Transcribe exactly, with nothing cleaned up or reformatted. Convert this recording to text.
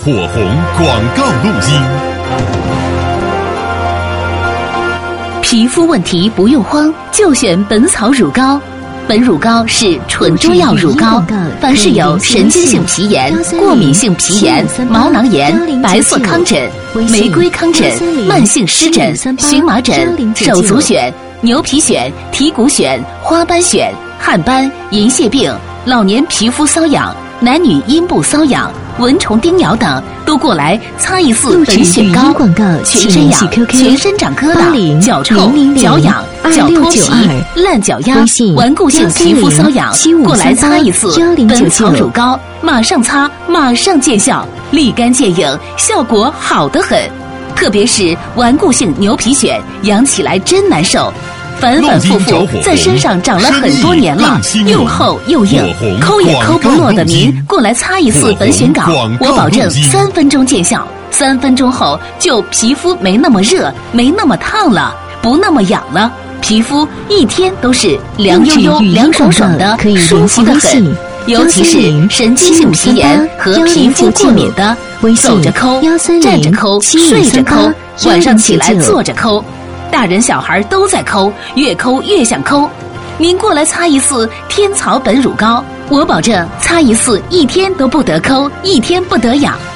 火红广告录音。 皮肤问题不用慌，就选本草乳膏。本乳膏是纯中药乳膏，凡是有神经性皮炎、过敏性皮炎、毛囊炎、白色糠疹、玫瑰糠疹、慢性湿疹、荨麻疹、手足癣、牛皮癣、蹄骨癣、花斑癣、汗斑、银屑病、老年皮肤瘙痒、男女阴部瘙痒、蚊虫叮咬等，都过来擦一次本血膏。全身痒、全身长疙瘩、脚臭、脚痒、脚脱皮、烂脚丫、顽固性皮肤瘙痒，过来擦一次本草乳膏，马上擦，马上见效，立竿见影，效果好得很。特别是顽固性牛皮癣，痒起来真难受。反反复复在身上长了很多年了，又厚又硬，抠也抠不落的您过来擦一次本选膏，我保证三分钟见效。三分钟后就皮肤没那么热，没那么烫了，不那么痒了，皮肤一天都是凉悠悠、凉爽爽的，舒服得很。尤其是神经性皮炎和皮肤过敏的，走着抠、站着抠、睡着抠，晚上起来坐着抠。大人小孩都在抠，越抠越想抠。您过来擦一次天草本乳膏，我保证擦一次一天都不得抠，一天不得痒。